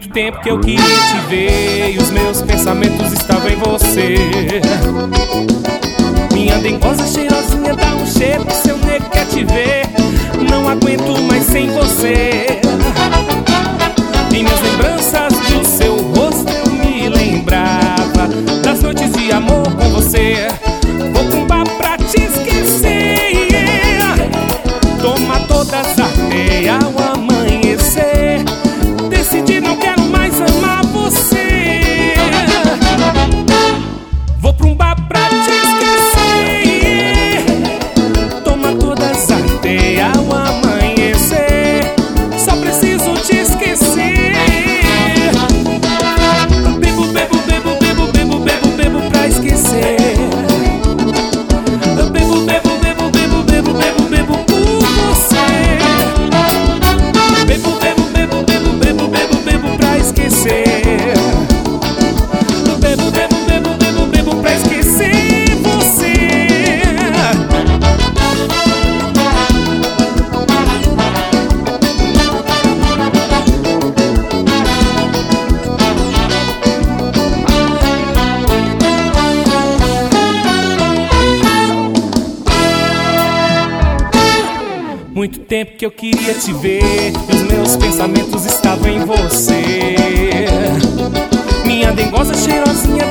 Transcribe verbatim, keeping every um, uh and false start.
Muito tempo que eu queria te ver e os meus pensamentos estavam em você. Minha dengosa cheirosinha dá um cheiro que seu nego quer te ver. Não aguento mais sem você. Em minhas lembranças do seu rosto eu me lembrava das noites de amor com você. Vou pra um bar pra te esquecer. Toma todas até ao amanhecer. Decidi, não quero mais amar você. Vou pra um bar pra te esquecer. Toma todas até ao amanhecer. Só preciso te esquecer. Bebo, bebo, bebo, bebo, bebo, bebo, bebo pra esquecer. Bebo, bebo, bebo, bebo, bebo, bebo, bebo por você. Bebo, bebo, bebo, bebo, bebo, bebo, bebo pra esquecer. Bebo, bebo, bebo, bebo, bebo pra esquecer você. Muito tempo que eu queria te ver e os meus pensamentos estavam em você. Minha dengosa cheirosinha